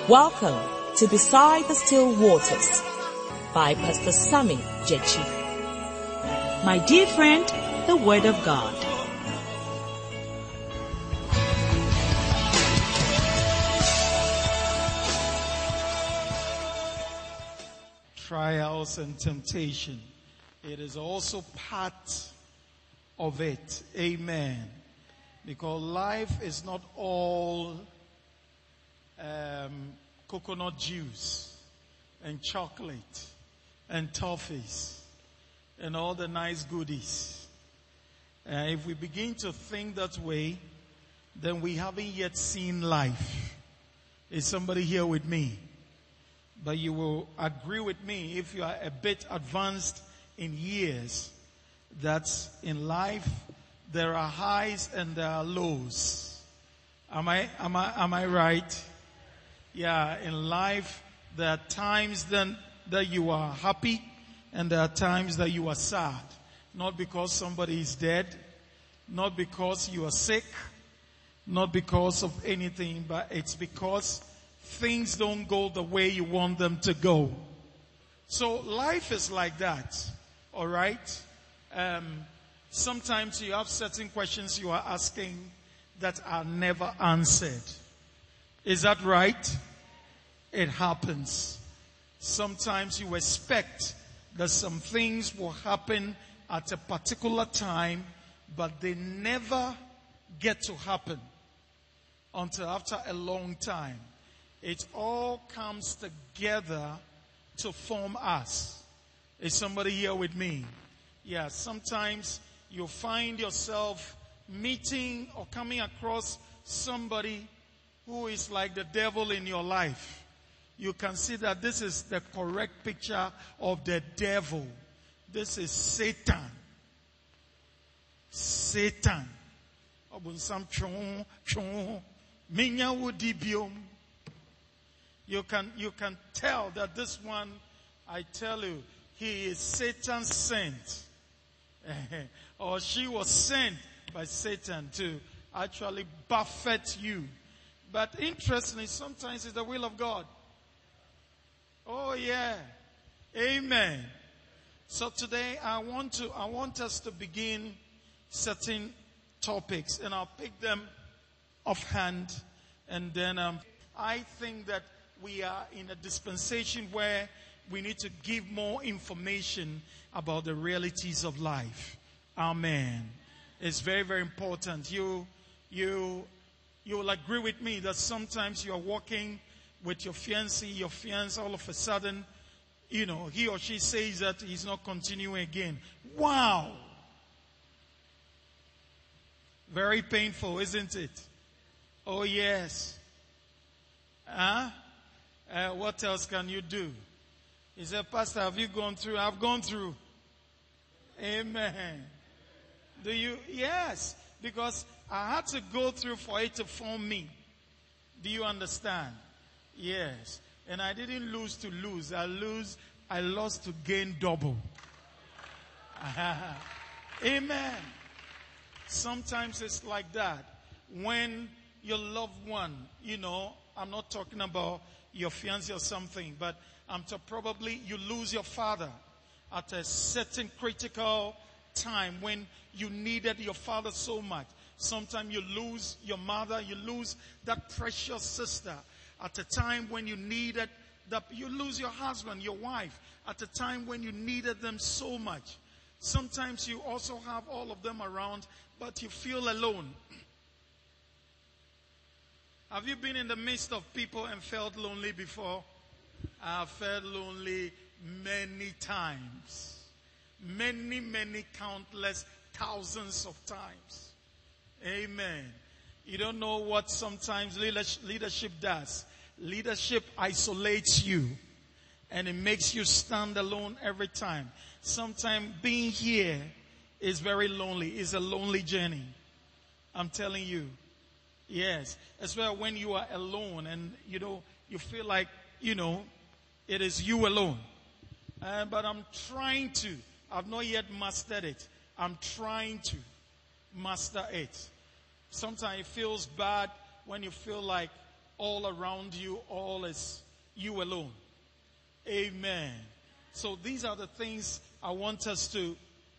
Welcome to Beside the Still Waters by Pastor Sammy Jechi. My dear friend, the Word of God. Trials and temptation. It is also part of it. Amen. Because life is not all coconut juice and chocolate and toffees and all the nice goodies. If we begin to think that way, then we haven't yet seen life. Is somebody here with me? But you will agree with me if you are a bit advanced in years that in life there are highs and there are lows. Am I right? Yeah, in life there are times then that you are happy and there are times that you are sad. Not because somebody is dead, not because you are sick, not because of anything, but it's because things don't go the way you want them to go. So life is like that, all right? Sometimes you have certain questions you are asking that are never answered. Is that right? It happens. Sometimes you expect that some things will happen at a particular time, but they never get to happen until after a long time. It all comes together to form us. Is somebody here with me? Yeah, sometimes you find yourself meeting or coming across somebody who is like the devil in your life. You can see that this is the correct picture of the devil. This is Satan. Satan. You can tell that this one, I tell you, he is Satan sent. Or she was sent by Satan to actually buffet you. But interestingly, sometimes it's the will of God. Oh yeah. Amen. So today I want us to begin certain topics, and I'll pick them offhand. And then I think that we are in a dispensation where we need to give more information about the realities of life. Amen. It's very, very important. You will agree with me that sometimes you are walking with your fiancé, all of a sudden, he or she says that he's not continuing again. Wow! Very painful, isn't it? Oh yes. What else can you do? He said, Pastor, have you gone through? I've gone through. Amen. Do you? Yes. Because I had to go through for it to form me. Do you understand? Yes. And I didn't lose to lose. I lost to gain double. Amen. Sometimes it's like that. When your loved one, I'm not talking about your fiancé or something, but probably you lose your father at a certain critical time when you needed your father so much. Sometimes you lose your mother, you lose that precious sister at a time when you needed that. You lose your husband, your wife at a time when you needed them so much. Sometimes you also have all of them around, but you feel alone. Have you been in the midst of people and felt lonely before? I have felt lonely many times. Many, countless thousands of times. Amen. You don't know what sometimes leadership does. Leadership isolates you and it makes you stand alone every time. Sometimes being here is very lonely. It's a lonely journey. I'm telling you. Yes. As well when you are alone and you feel like, it is you alone. But I've not yet mastered it. I'm trying to master it. Sometimes it feels bad when you feel like all around you, all is you alone. Amen. So these are the things I want us to,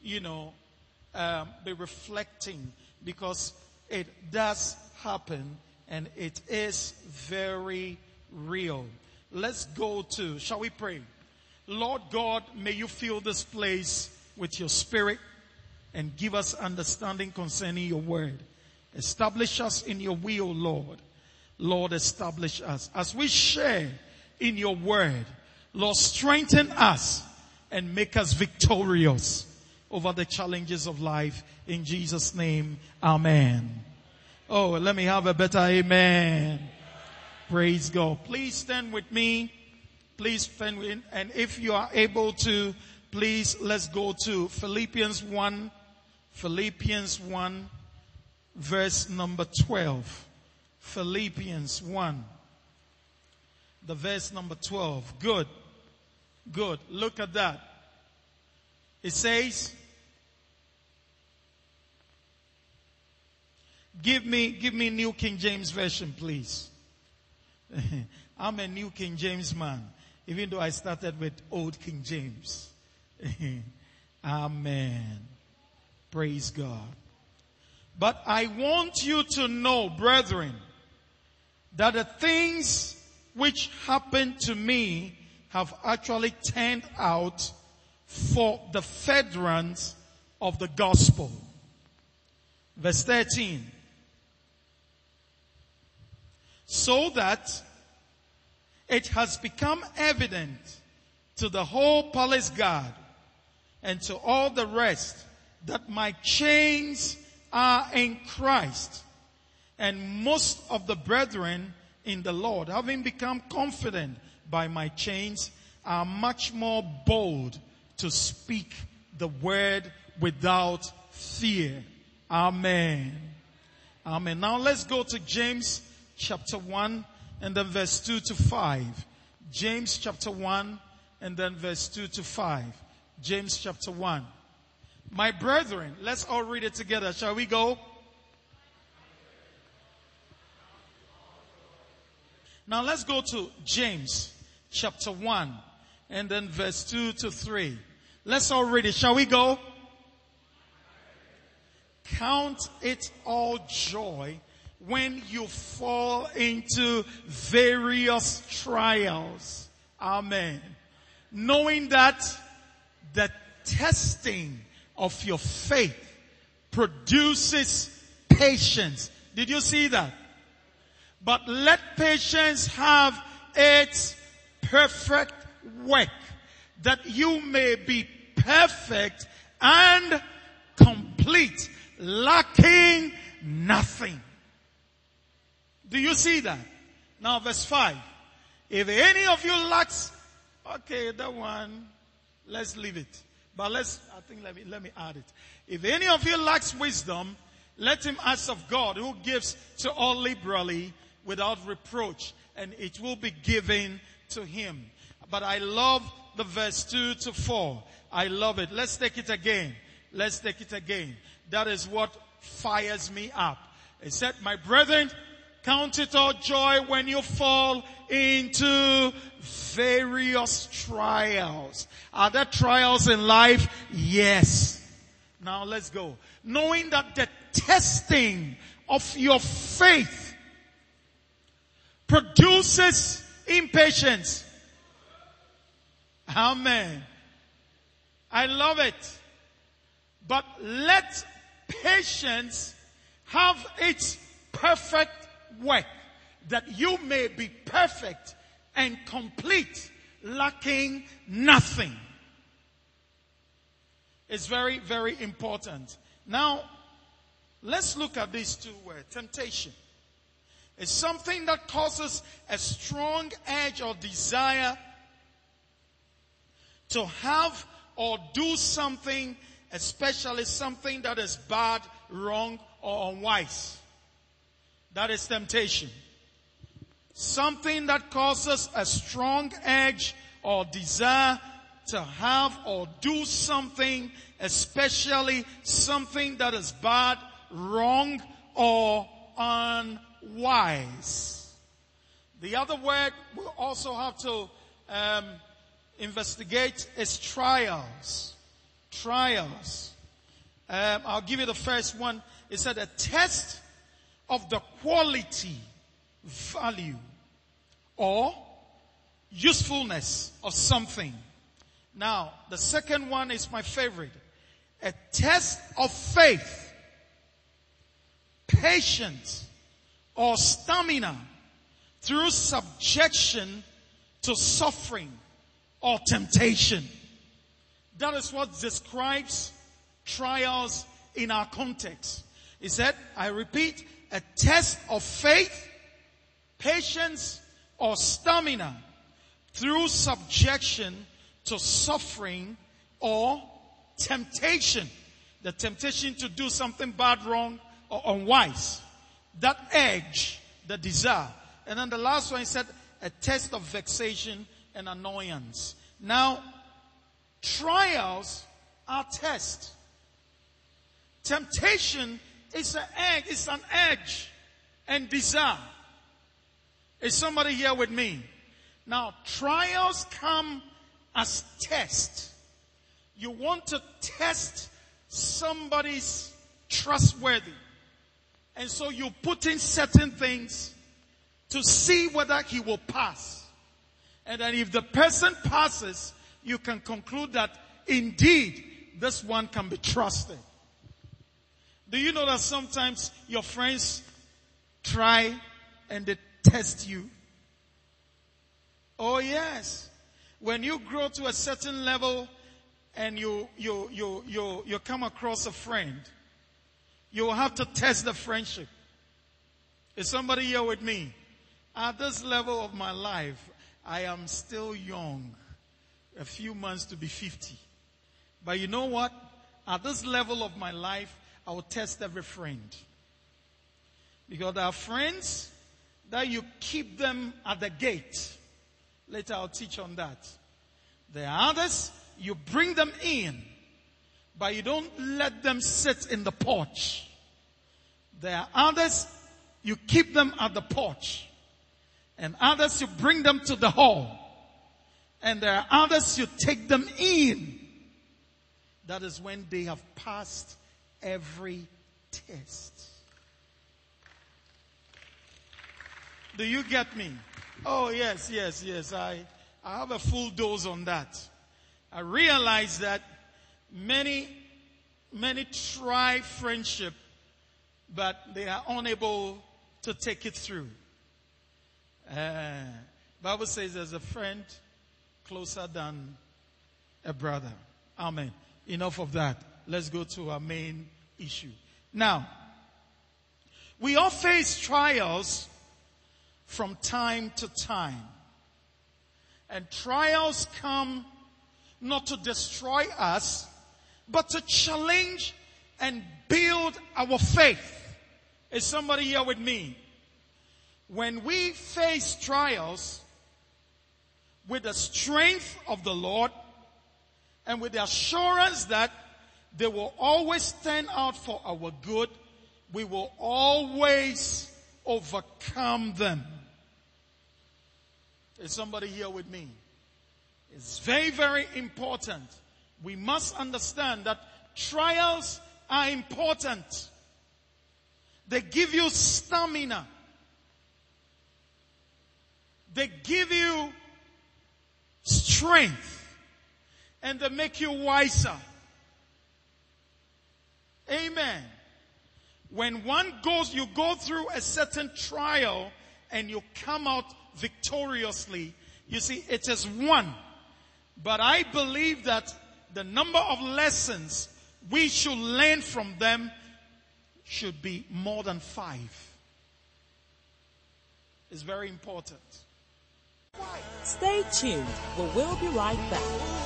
be reflecting, because it does happen and it is very real. Let's go to, shall we pray? Lord God, may you fill this place with your spirit and give us understanding concerning your word. Establish us in your will, Lord. Lord, establish us. As we share in your word, Lord, strengthen us and make us victorious over the challenges of life. In Jesus' name, amen. Oh, let me have a better amen. Praise God. Please stand with me. Please stand with me. And if you are able to, please, let's go to Philippians 1. Philippians 1, verse number 12. Philippians 1, the verse number 12. Good. Good. Look at that. It says, give me New King James Version, please. I'm a New King James man, even though I started with Old King James. Amen. Praise God. But I want you to know, brethren, that the things which happened to me have actually turned out for the furtherance of the gospel. Verse 13. So that it has become evident to the whole palace guard and to all the rest that my chains are in Christ. And most of the brethren in the Lord, having become confident by my chains, are much more bold to speak the word without fear. Amen. Amen. Now let's go to James chapter 1 and then verse 2 to 5. James chapter 1 and then verse 2 to 5. James chapter 1. My brethren, let's all read it together. Shall we go? Now let's go to James chapter 1 and then verse 2 to 3. Let's all read it. Shall we go? Count it all joy when you fall into various trials. Amen. Knowing that the testing of your faith produces patience. Did you see that? But let patience have its perfect work, that you may be perfect and complete, lacking nothing. Do you see that? Now verse 5. If any of you lacks, okay, that one, let's leave it. But let me add it. If any of you lacks wisdom, let him ask of God, who gives to all liberally without reproach, and it will be given to him. But I love the verse 2 to 4. I love it. Let's take it again. Let's take it again. That is what fires me up. It said, my brethren, count it all joy when you fall into various trials. Are there trials in life? Yes. Now let's go. Knowing that the testing of your faith produces impatience. Amen. I love it. But let patience have its perfect work, that you may be perfect and complete, lacking nothing. It's very, very important. Now, let's look at these two words. Temptation. It's something that causes a strong urge or desire to have or do something, especially something that is bad, wrong, or unwise. That is temptation. Something that causes a strong urge or desire to have or do something, especially something that is bad, wrong, or unwise. The other word we'll also have to investigate is trials. Trials. I'll give you the first one. It said a test of the quality, value, or usefulness of something. Now, the second one is my favorite. A test of faith, patience, or stamina through subjection to suffering or temptation. That is what describes trials in our context. He said, I repeat, a test of faith, patience, or stamina through subjection to suffering or temptation. The temptation to do something bad, wrong, or unwise. That edge, the desire. And then the last one, he said, a test of vexation and annoyance. Now, trials are tests. Temptation is an edge and desire. Is somebody here with me? Now, trials come as tests. You want to test somebody's trustworthy. And so you put in certain things to see whether he will pass. And then if the person passes, you can conclude that indeed this one can be trusted. Do you know that sometimes your friends try and they test you? Oh yes. When you grow to a certain level and you come across a friend, you will have to test the friendship. Is somebody here with me? At this level of my life, I am still young. A few months to be 50. But you know what? At this level of my life, I will test every friend. Because there are friends that you keep them at the gate. Later I'll teach on that. There are others, you bring them in, but you don't let them sit in the porch. There are others, you keep them at the porch. And others, you bring them to the hall. And there are others, you take them in. That is when they have passed every test. Do you get me? Oh, yes. I have a full dose on that. I realize that many try friendship, but they are unable to take it through. Bible says there's a friend closer than a brother. Amen. Enough of that. Let's go to our main issue. Now, we all face trials from time to time. And trials come not to destroy us, but to challenge and build our faith. Is somebody here with me? When we face trials with the strength of the Lord and with the assurance that they will always turn out for our good, we will always overcome them. Is somebody here with me? It's very, very important. We must understand that trials are important. They give you stamina. They give you strength. And they make you wiser. Amen. When you go through a certain trial and you come out victoriously, you see, it is one. But I believe that the number of lessons we should learn from them should be more than 5. It's very important. Stay tuned. We will be right back.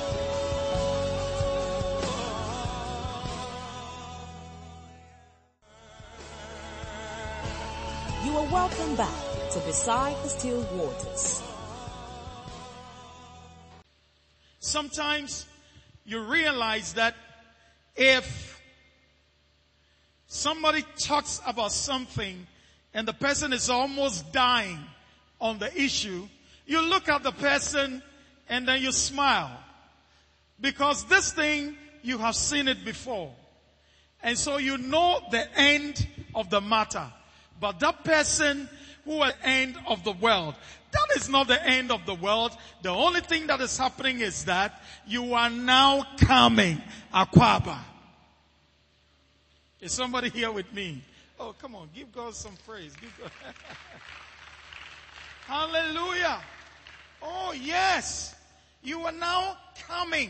You are welcome back to Beside the Still Waters. Sometimes you realize that if somebody talks about something and the person is almost dying on the issue, you look at the person and then you smile. Because this thing, you have seen it before. And so you know the end of the matter. But that person who at the end of the world, that is not the end of the world. The only thing that is happening is that you are now coming. Akwaba. Is somebody here with me? Oh, come on. Give God some praise. Give God. Hallelujah. Oh, yes. You are now coming.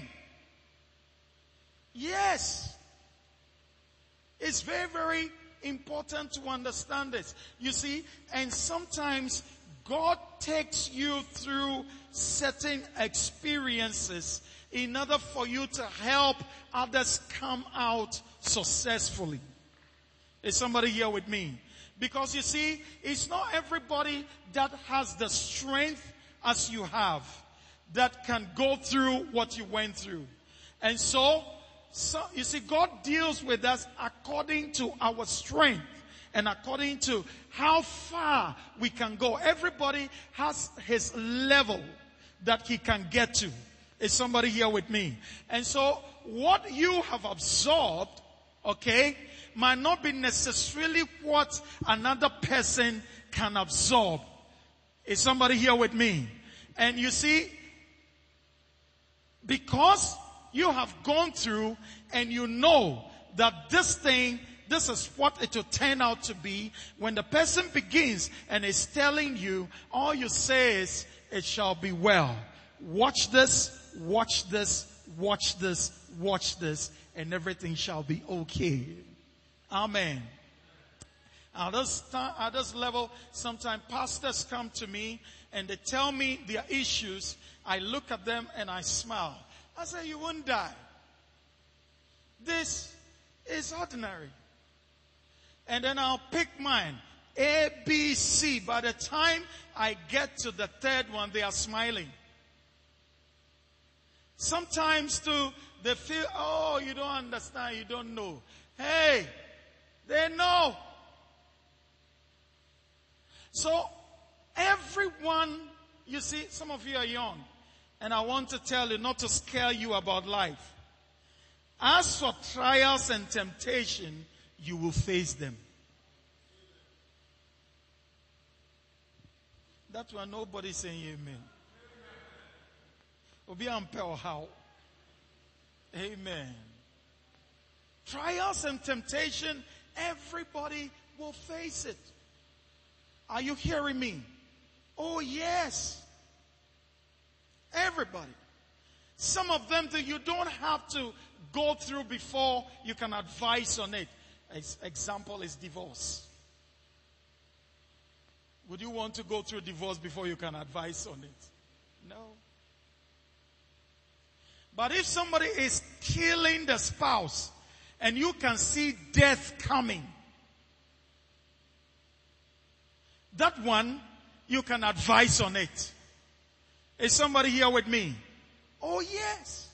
Yes. It's very, very important to understand this. You see, and sometimes God takes you through certain experiences in order for you to help others come out successfully. Is somebody here with me? Because you see, it's not everybody that has the strength as you have that can go through what you went through. And so you see, God deals with us according to our strength and according to how far we can go. Everybody has his level that he can get to. Is somebody here with me? And so what you have absorbed, okay, might not be necessarily what another person can absorb. Is somebody here with me? And you see, because you have gone through and you know that this is what it will turn out to be. When the person begins and is telling you, all you say is, it shall be well. Watch this, watch this, watch this, watch this, and everything shall be okay. Amen. At this level, sometimes pastors come to me and they tell me their issues. I look at them and I smile. I say, you won't die. This is ordinary. And then I'll pick mine. A, B, C. By the time I get to the third one, they are smiling. Sometimes too, they feel, oh, you don't understand, you don't know. Hey, they know. So, everyone, you see, some of you are young. And I want to tell you not to scare you about life. As for trials and temptation, you will face them. That's why nobody's saying amen. Obi ampel how? Amen. Trials and temptation, everybody will face it. Are you hearing me? Oh yes. Everybody. Some of them that you don't have to go through before you can advise on it. Example is divorce. Would you want to go through divorce before you can advise on it? No. But if somebody is killing the spouse and you can see death coming, that one you can advise on it. Is somebody here with me? Oh yes.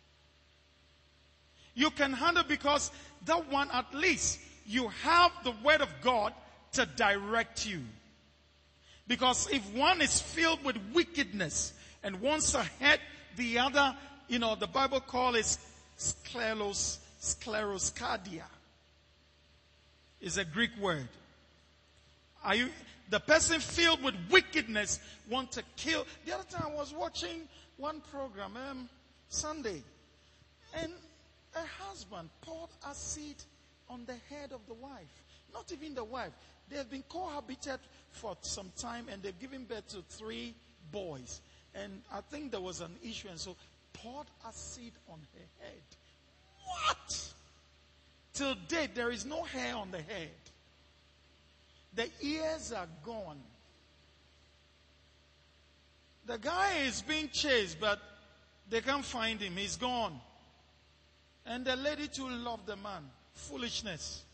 You can handle, because that one, at least you have the word of God to direct you. Because if one is filled with wickedness and wants ahead the other, the Bible calls it scleroscardia. Is a Greek word. The person filled with wickedness want to kill. The other time I was watching one program, Sunday, and a husband poured acid on the head of the wife. Not even the wife. They have been cohabited for some time and they've given birth to 3 boys. And I think there was an issue, and so poured acid on her head. What? Till date, there is no hair on the head. The ears are gone. The guy is being chased, but they can't find him. He's gone. And the lady too loved the man. Foolishness.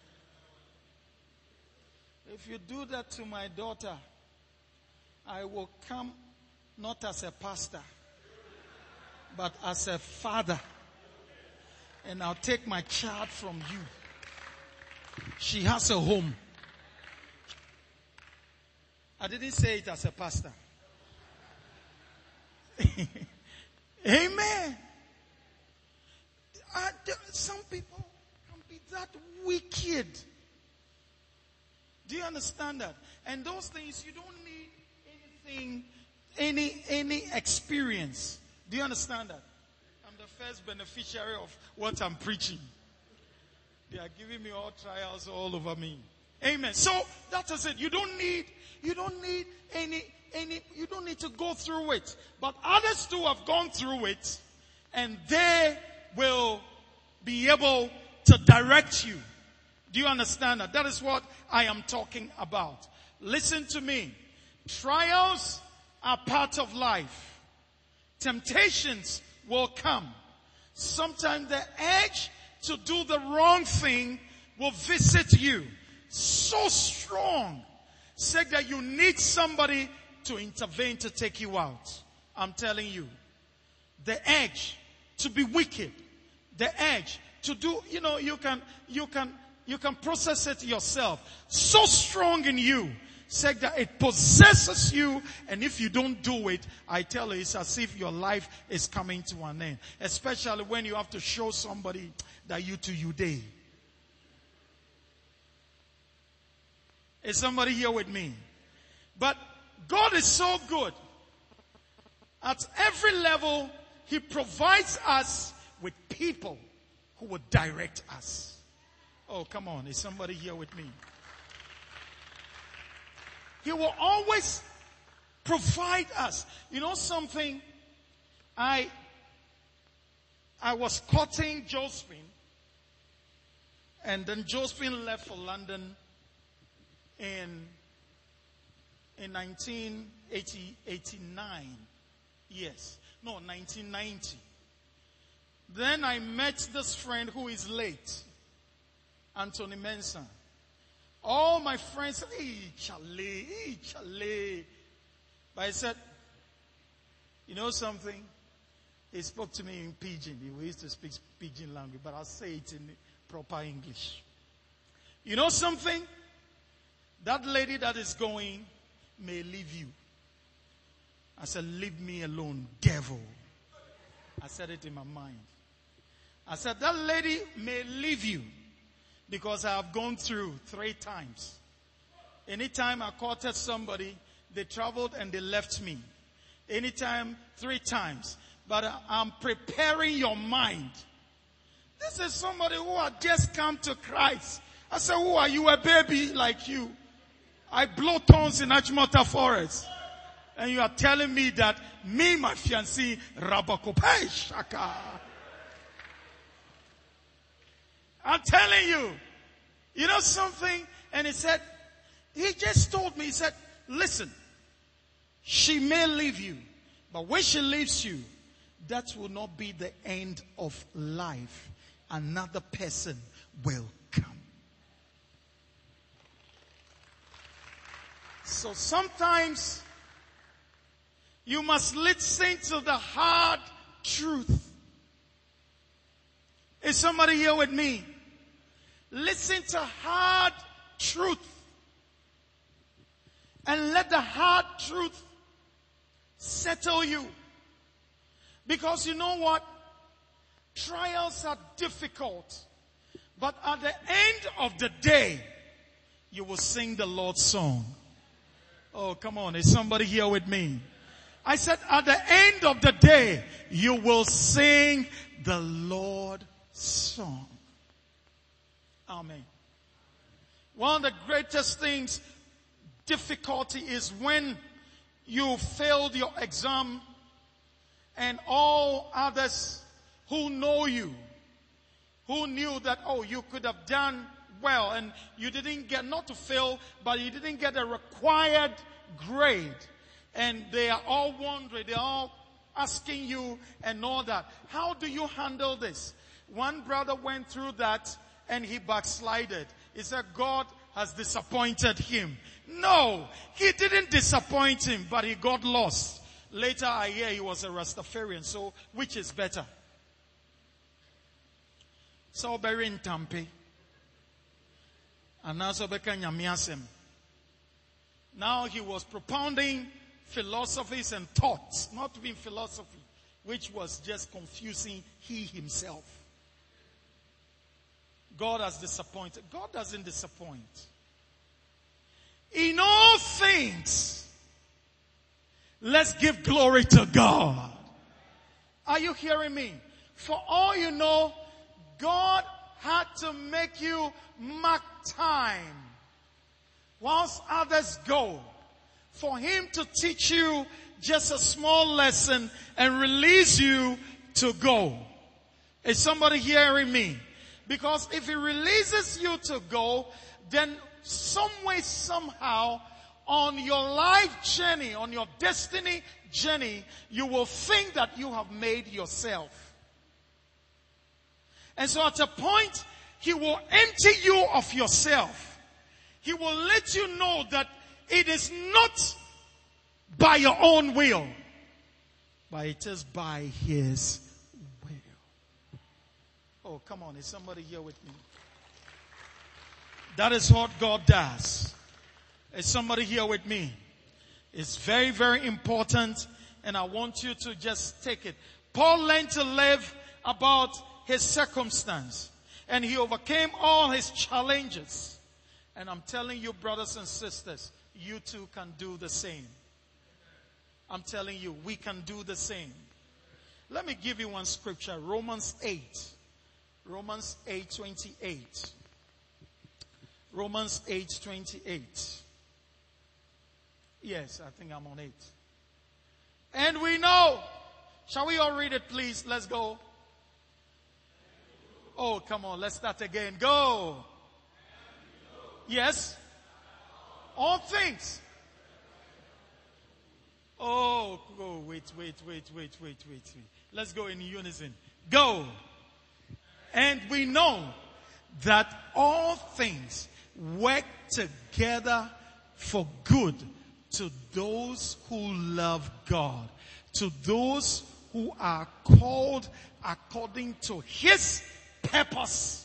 If you do that to my daughter, I will come not as a pastor, but as a father. And I'll take my child from you. She has a home. I didn't say it as a pastor. Amen. Some people can be that wicked. Do you understand that? And those things, you don't need anything, any experience. Do you understand that? I'm the first beneficiary of what I'm preaching. They are giving me all trials all over me. Amen. So that is it. You don't need any, you don't need to go through it. But others too have gone through it, and they will be able to direct you. Do you understand that? That is what I am talking about. Listen to me. Trials are part of life. Temptations will come. Sometimes the urge to do the wrong thing will visit you. So strong. Say that you need somebody to intervene to take you out. I'm telling you. The urge to be wicked. The urge to do, you can process it yourself. So strong in you. Say that it possesses you, and if you don't do it, I tell you, it's as if your life is coming to an end. Especially when you have to show somebody that you day. Is somebody here with me? But God is so good. At every level, He provides us with people who will direct us. Oh, come on. Is somebody here with me? He will always provide us. You know something? I was courting Josephine, and then Josephine left for London in 1989. Yes. No, 1990. Then I met this friend who is late, Anthony Mensah. All my friends said, Chale. But I said, you know something? He spoke to me in Pidgin. He used to speak Pidgin language, but I'll say it in proper English. You know something? That lady that is going may leave you. I said, leave me alone, devil. I said it in my mind. I said, that lady may leave you. Because I have gone through 3 times. Anytime I courted somebody, they traveled and they left me. Anytime, 3 times. But I'm preparing your mind. This is somebody who had just come to Christ. I said, who are you? A baby like you. I blow tongues in Achimota Forest. And you are telling me that me, my fiancé, Rabakopay Shaka. I'm telling you. You know something? And he just told me, he said, listen, she may leave you, but when she leaves you, that will not be the end of life. Another person will come. So sometimes you must listen to the hard truth. Is somebody here with me? Listen to hard truth. And let the hard truth settle you. Because you know what? Trials are difficult. But at the end of the day, you will sing the Lord's song. Oh, come on. Is somebody here with me? I said at the end of the day, you will sing the Lord's song. Amen. One of the greatest things, difficulty, is when you failed your exam and all others who know you, who knew that, oh, you could have done well and you didn't get, not to fail, but you didn't get a required grade. And they are all wondering, they're all asking you and all that. How do you handle this? One brother went through that and he backslided. He said God has disappointed him. No, he didn't disappoint him, but he got lost. Later I hear he was a Rastafarian. So which is better? So very in Tampe. And also beka nyamiasem. Now he was propounding philosophies and thoughts, not even philosophy, which was just confusing he himself. God has disappointed. God doesn't disappoint. In all things, let's give glory to God. Are you hearing me? For all you know, God had to make you mark time whilst others go, for him to teach you just a small lesson and release you to go. Is somebody hearing me? Because if he releases you to go, then some way, somehow, on your life journey, on your destiny journey, you will think that you have made yourself. And so at a point, he will empty you of yourself. He will let you know that it is not by your own will, but it is by his will. Oh, come on. Is somebody here with me? That is what God does. Is somebody here with me? It's very, very important, and I want you to just take it. Paul learned to live about his circumstance, and he overcame all his challenges. And I'm telling you, brothers and sisters, you too can do the same. I'm telling you, we can do the same. Let me give you one scripture. Romans 8. Romans 8:28. Romans 8:28. Yes, I think I'm on 8. And we know. Shall we all read it, please? Let's go. Oh, come on. Let's start again. Go. Yes. All things. Oh, go. Wait. Let's go in unison. Go. And we know that all things work together for good to those who love God, to those who are called according to his purpose.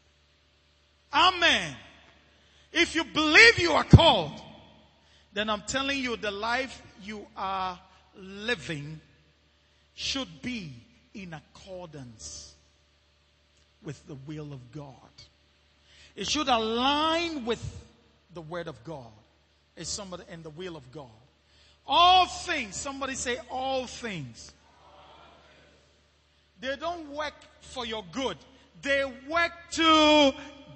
Amen. If you believe you are called, then I'm telling you, the life you are living should be in accordance with the will of God. It should align with the word of God. Is somebody in the will of God? All things. Somebody say all things. They don't work for your good. They work together.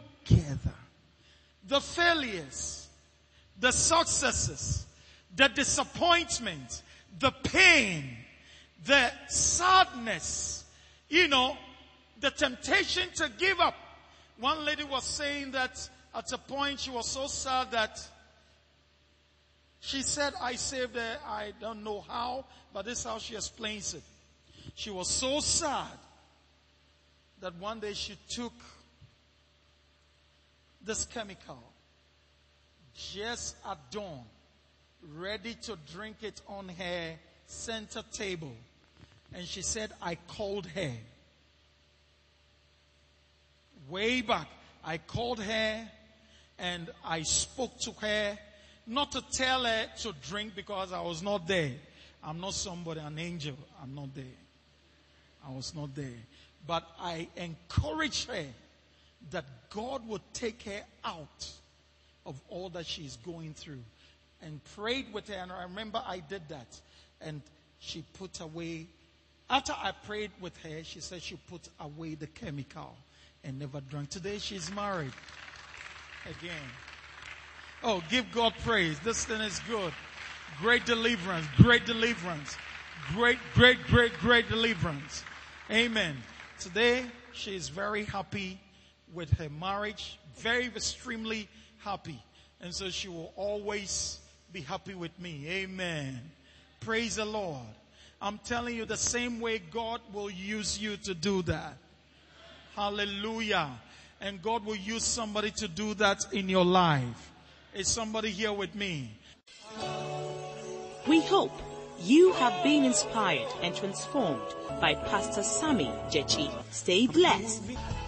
The failures, the successes, the disappointment, the pain, the sadness, the temptation to give up. One lady was saying that at a point she was so sad that she said, I saved her. I don't know how, but this is how she explains it. She was so sad that one day she took this chemical just at dawn, ready to drink it on her center table. And she said, I called her. Way back, I called her and I spoke to her, not to tell her to drink because I was not there. I'm not somebody, an angel. I'm not there. I was not there. But I encouraged her that God would take her out of all that she's going through, and prayed with her. And I remember I did that. And she put away, after I prayed with her, she said she put away the chemical and never drank. Today she's married again. Oh, give God praise. This thing is good. Great deliverance. Great deliverance. Great deliverance. Amen. Today she is very happy with her marriage. Very extremely happy. And so she will always be happy with me. Amen. Praise the Lord. I'm telling you, the same way God will use you to do that. Hallelujah. And God will use somebody to do that in your life. Is somebody here with me? We hope you have been inspired and transformed by Pastor Sammy Jechi. Stay blessed.